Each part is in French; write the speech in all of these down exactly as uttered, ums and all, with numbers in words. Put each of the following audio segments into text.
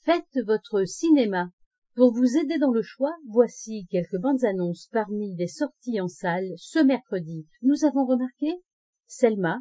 Faites votre cinéma. Pour vous aider dans le choix, voici quelques bandes annonces parmi les sorties en salle ce mercredi. Nous avons remarqué Selma.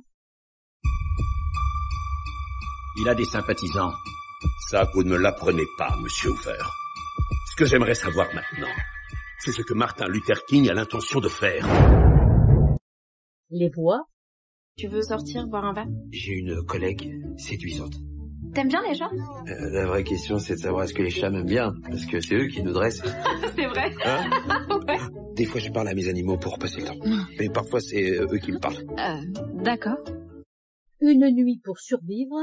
Il a des sympathisants. Ça, vous ne me l'apprenez pas, monsieur Hoover. Ce que j'aimerais savoir maintenant, c'est ce que Martin Luther King a l'intention de faire. Les voix. Tu veux sortir, boire un verre? J'ai une collègue séduisante. T'aimes bien les chats? euh, La vraie question, c'est de savoir est-ce que les chats m'aiment bien, parce que c'est eux qui nous dressent. C'est vrai. Hein? Ouais. Des fois, je parle à mes animaux pour passer le temps. Mais parfois, c'est eux qui me parlent. Euh, d'accord. Une nuit pour survivre.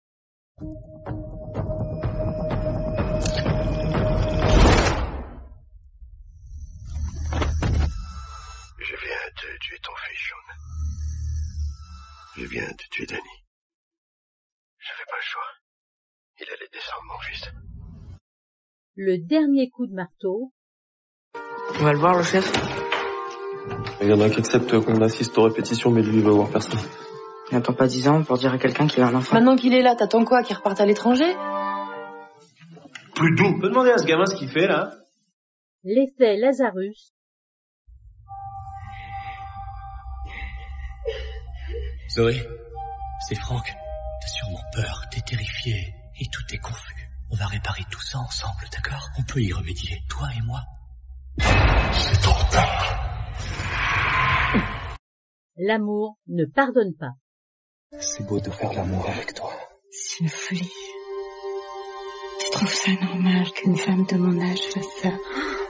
Je viens de tuer ton fils, Sean. Je viens de tuer Danny. J'avais pas le choix. Il allait descendre, mon fils. Le dernier coup de marteau. On va le voir, le chef. Il y en a qui acceptent qu'on assiste aux répétitions, mais lui, il va voir personne. Il n'attend pas dix ans pour dire à quelqu'un qu'il a un enfant. Maintenant qu'il est là, t'attends quoi? Qu'il reparte à l'étranger? Plus doux. On peut demander à ce gamin ce qu'il fait, là? L'effet Lazarus. Zoé, c'est Franck. T'as sûrement peur, t'es terrifié, et tout est confus. On va réparer tout ça ensemble, d'accord? On peut y remédier, toi et moi. C'est trop tard. L'amour ne pardonne pas. C'est beau de faire l'amour avec toi. C'est une folie. Tu trouves ça normal qu'une femme de mon âge fasse ça?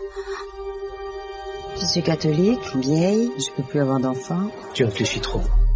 Je suis catholique, vieille, je peux plus avoir d'enfants. Tu réfléchis trop.